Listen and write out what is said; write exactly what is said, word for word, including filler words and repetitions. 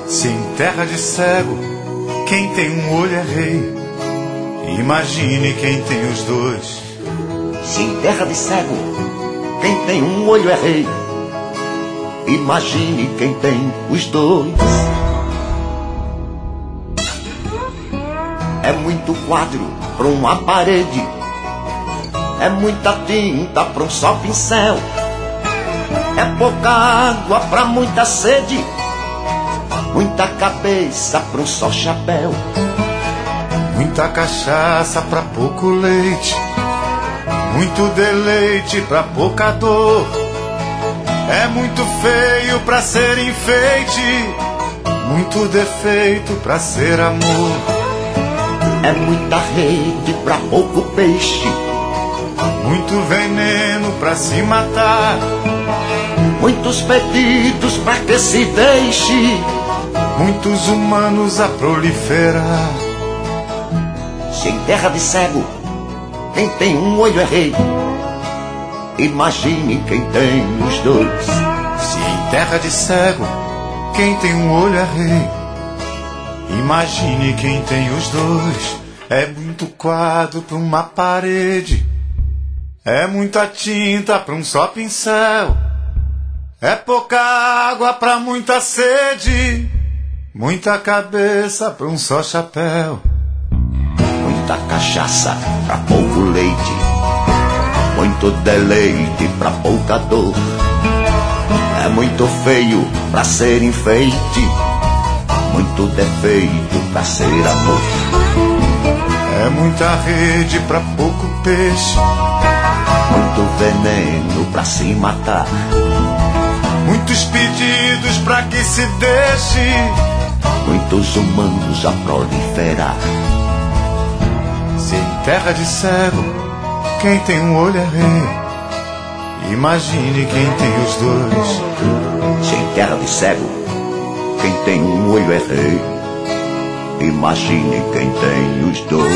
Se em terra de cego quem tem um olho é rei, imagine quem tem os dois. Se em terra de cego quem tem um olho é rei, imagine quem tem os dois. É muito quadro pra uma parede, é muita tinta pra um só pincel, é pouca água pra muita sede, muita cabeça pra um só chapéu. Muita cachaça pra pouco leite, muito deleite pra pouca dor. É muito feio pra ser enfeite, muito defeito pra ser amor. É muita rede pra pouco peixe, muito veneno pra se matar, muitos pedidos pra que se deixe, muitos humanos a proliferar. Se em terra de cego quem tem um olho é rei, imagine quem tem os dois. Se em terra de cego quem tem um olho é rei, imagine quem tem os dois. É muito quadro pra uma parede, é muita tinta pra um só pincel, é pouca água pra muita sede, muita cabeça pra um só chapéu. Muita cachaça pra pouco leite, muito deleite pra pouca dor. É muito feio pra ser enfeite, muito defeito pra ser amor. É muita rede pra pouco peixe, muito veneno pra se matar, muitos pedidos pra que se deixe, muitos humanos a proliferar. Se em terra de cego quem tem um olho é rei, imagine quem tem os dois. Se em terra de cego quem tem um olho é rei, imagine quem tem os dois.